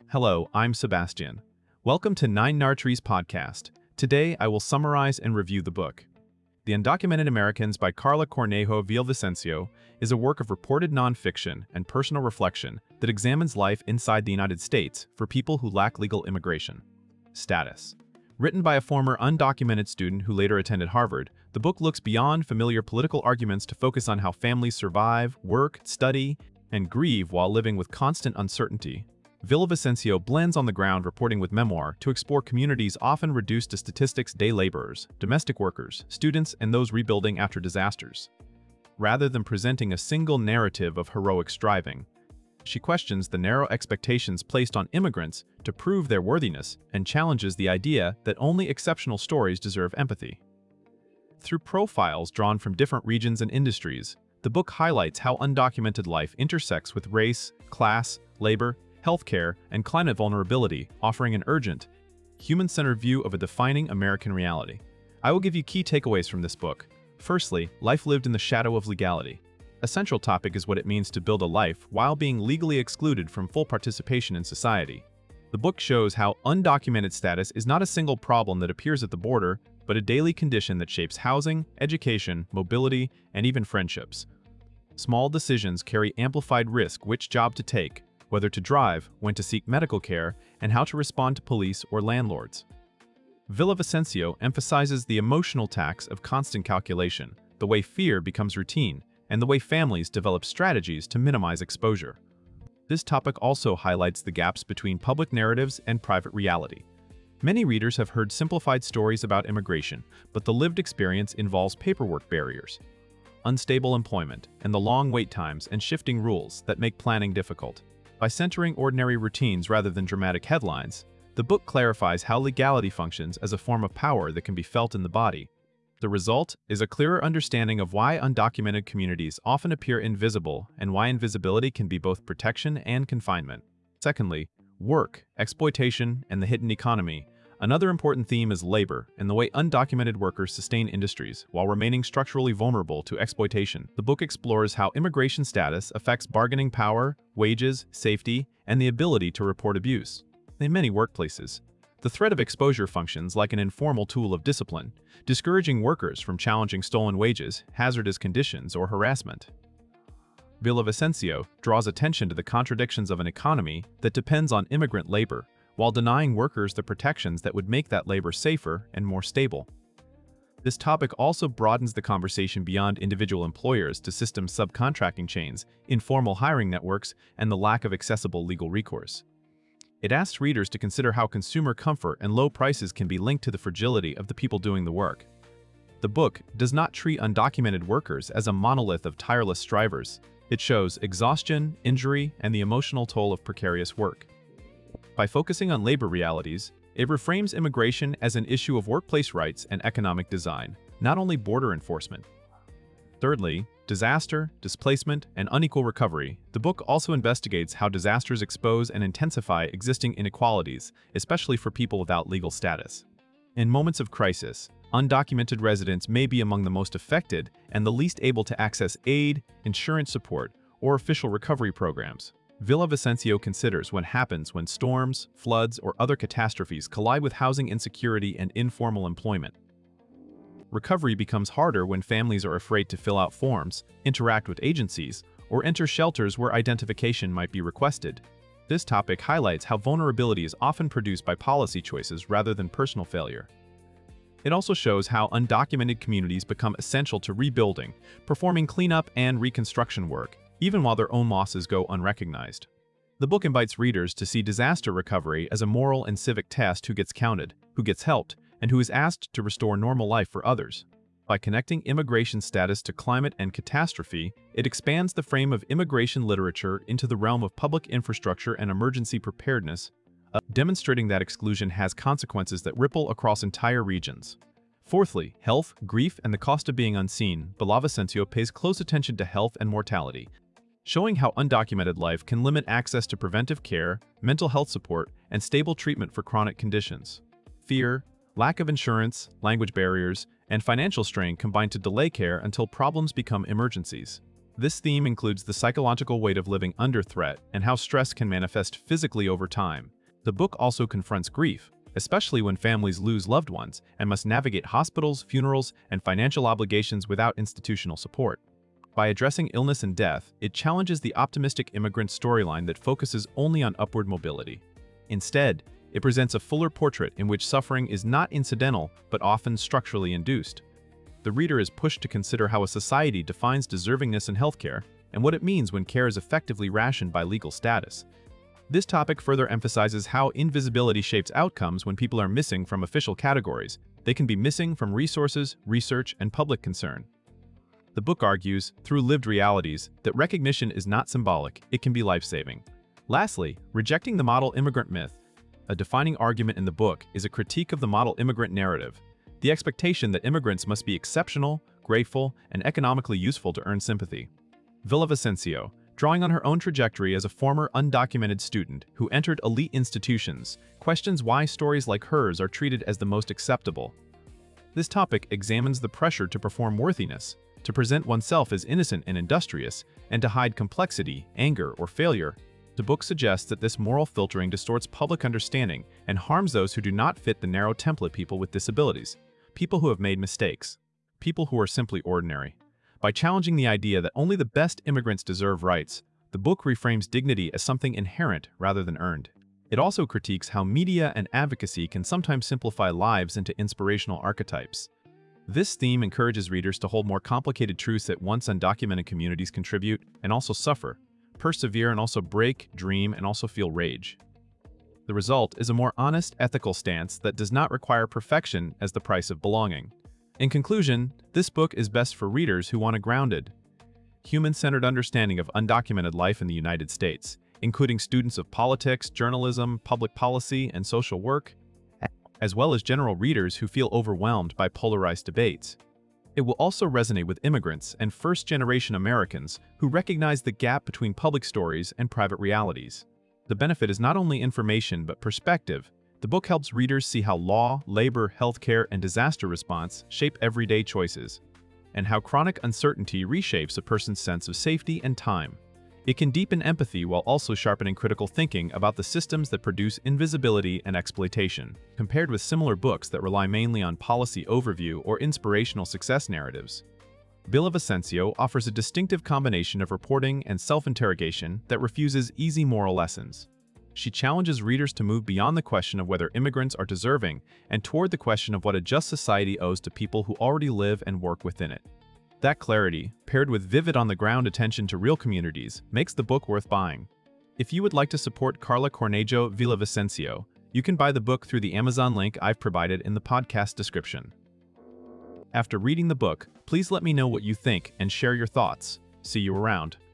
Hello, I'm Sebastian. Welcome to Nine Nartrees podcast. Today, I will summarize and review the book. The Undocumented Americans by Carla Cornejo Villavicencio is a work of reported nonfiction and personal reflection that examines life inside the United States for people who lack legal immigration status. Written by a former undocumented student who later attended Harvard, the book looks beyond familiar political arguments to focus on how families survive, work, study, and grieve while living with constant uncertainty. Villavicencio blends on the ground reporting with memoir to explore communities often reduced to statistics: day laborers, domestic workers, students, and those rebuilding after disasters. Rather than presenting a single narrative of heroic striving, she questions the narrow expectations placed on immigrants to prove their worthiness and challenges the idea that only exceptional stories deserve empathy. Through profiles drawn from different regions and industries, the book highlights how undocumented life intersects with race, class, labor, healthcare, and climate vulnerability, offering an urgent, human-centered view of a defining American reality. I will give you key takeaways from this book. Firstly, life lived in the shadow of legality. A central topic is what it means to build a life while being legally excluded from full participation in society. The book shows how undocumented status is not a single problem that appears at the border, but a daily condition that shapes housing, education, mobility, and even friendships. Small decisions carry amplified risk: which job to take, whether to drive, when to seek medical care, and how to respond to police or landlords. Villavicencio emphasizes the emotional tax of constant calculation, the way fear becomes routine, and the way families develop strategies to minimize exposure. This topic also highlights the gaps between public narratives and private reality. Many readers have heard simplified stories about immigration, but the lived experience involves paperwork barriers, unstable employment, and the long wait times and shifting rules that make planning difficult. By centering ordinary routines rather than dramatic headlines, the book clarifies how legality functions as a form of power that can be felt in the body. The result is a clearer understanding of why undocumented communities often appear invisible and why invisibility can be both protection and confinement. Secondly, work, exploitation, and the hidden economy. Another important theme is labor and the way undocumented workers sustain industries while remaining structurally vulnerable to exploitation. The book explores how immigration status affects bargaining power, wages, safety, and the ability to report abuse. In many workplaces, the threat of exposure functions like an informal tool of discipline, discouraging workers from challenging stolen wages, hazardous conditions, or harassment. Villavicencio draws attention to the contradictions of an economy that depends on immigrant labor, while denying workers the protections that would make that labor safer and more stable. This topic also broadens the conversation beyond individual employers to system subcontracting chains, informal hiring networks, and the lack of accessible legal recourse. It asks readers to consider how consumer comfort and low prices can be linked to the fragility of the people doing the work. The book does not treat undocumented workers as a monolith of tireless strivers. It shows exhaustion, injury, and the emotional toll of precarious work. By focusing on labor realities, it reframes immigration as an issue of workplace rights and economic design, not only border enforcement. Thirdly, disaster, displacement, and unequal recovery. The book also investigates how disasters expose and intensify existing inequalities, especially for people without legal status. In moments of crisis, undocumented residents may be among the most affected and the least able to access aid, insurance support, or official recovery programs. Villavicencio considers what happens when storms, floods, or other catastrophes collide with housing insecurity and informal employment. Recovery becomes harder when families are afraid to fill out forms, interact with agencies, or enter shelters where identification might be requested. This topic highlights how vulnerability is often produced by policy choices rather than personal failure. It also shows how undocumented communities become essential to rebuilding, performing cleanup and reconstruction work, even while their own losses go unrecognized. The book invites readers to see disaster recovery as a moral and civic test: who gets counted, who gets helped, and who is asked to restore normal life for others. By connecting immigration status to climate and catastrophe, it expands the frame of immigration literature into the realm of public infrastructure and emergency preparedness, demonstrating that exclusion has consequences that ripple across entire regions. Fourthly, health, grief, and the cost of being unseen. Villavicencio pays close attention to health and mortality, showing how undocumented life can limit access to preventive care, mental health support, and stable treatment for chronic conditions. Fear, lack of insurance, language barriers, and financial strain combine to delay care until problems become emergencies. This theme includes the psychological weight of living under threat and how stress can manifest physically over time, The book also confronts grief, especially when families lose loved ones and must navigate hospitals, funerals, and financial obligations without institutional support. By addressing illness and death, it challenges the optimistic immigrant storyline that focuses only on upward mobility. Instead, it presents a fuller portrait in which suffering is not incidental but often structurally induced. The reader is pushed to consider how a society defines deservingness in healthcare and what it means when care is effectively rationed by legal status. This topic further emphasizes how invisibility shapes outcomes when people are missing from official categories. They can be missing from resources, research, and public concern. The book argues, through lived realities, that recognition is not symbolic, it can be life-saving. Lastly, rejecting the model immigrant myth. A defining argument in the book is a critique of the model immigrant narrative, the expectation that immigrants must be exceptional, grateful, and economically useful to earn sympathy. Villavicencio, drawing on her own trajectory as a former undocumented student who entered elite institutions, questions why stories like hers are treated as the most acceptable. This topic examines the pressure to perform worthiness, to present oneself as innocent and industrious, and to hide complexity, anger, or failure. The book suggests that this moral filtering distorts public understanding and harms those who do not fit the narrow template: people with disabilities, people who have made mistakes, people who are simply ordinary. By challenging the idea that only the best immigrants deserve rights, the book reframes dignity as something inherent rather than earned. It also critiques how media and advocacy can sometimes simplify lives into inspirational archetypes. This theme encourages readers to hold more complicated truths that once undocumented communities contribute and also suffer, persevere and also break, dream, and also feel rage. The result is a more honest, ethical stance that does not require perfection as the price of belonging. In conclusion, this book is best for readers who want a grounded, human-centered understanding of undocumented life in the United States, including students of politics, journalism, public policy, and social work, as well as general readers who feel overwhelmed by polarized debates. It will also resonate with immigrants and first-generation Americans who recognize the gap between public stories and private realities. The benefit is not only information but perspective. The book helps readers see how law, labor, healthcare, and disaster response shape everyday choices, and how chronic uncertainty reshapes a person's sense of safety and time. It can deepen empathy while also sharpening critical thinking about the systems that produce invisibility and exploitation, compared with similar books that rely mainly on policy overview or inspirational success narratives. Villavicencio offers a distinctive combination of reporting and self-interrogation that refuses easy moral lessons. She challenges readers to move beyond the question of whether immigrants are deserving and toward the question of what a just society owes to people who already live and work within it. That clarity, paired with vivid on-the-ground attention to real communities, makes the book worth buying. If you would like to support Carla Cornejo Villavicencio, you can buy the book through the Amazon link I've provided in the podcast description. After reading the book, please let me know what you think and share your thoughts. See you around.